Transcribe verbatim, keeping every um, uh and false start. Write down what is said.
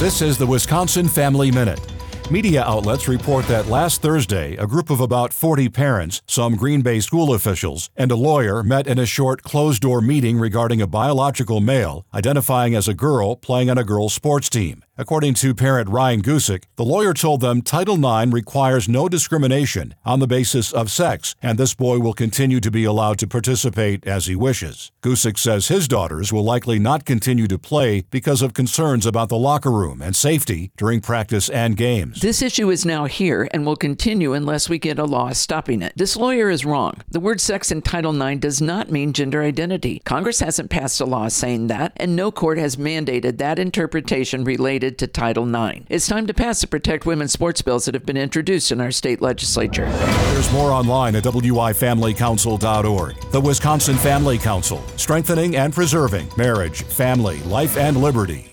This is the Wisconsin Family Minute. Media outlets report that last Thursday, a group of about forty parents, some Green Bay school officials, and a lawyer met in a short closed-door meeting regarding a biological male identifying as a girl playing on a girls' sports team. According to parent Ryan Gusick, the lawyer told them Title nine requires no discrimination on the basis of sex, and this boy will continue to be allowed to participate as he wishes. Gusick says his daughters will likely not continue to play because of concerns about the locker room and safety during practice and games. This issue is now here and will continue unless we get a law stopping it. This lawyer is wrong. The word sex in Title nine does not mean gender identity. Congress hasn't passed a law saying that, and no court has mandated that interpretation related to Title nine. It's time to pass the Protect Women's Sports bills that have been introduced in our state legislature. There's more online at W I family council dot org. The Wisconsin Family Council, strengthening and preserving marriage, family, life, and liberty.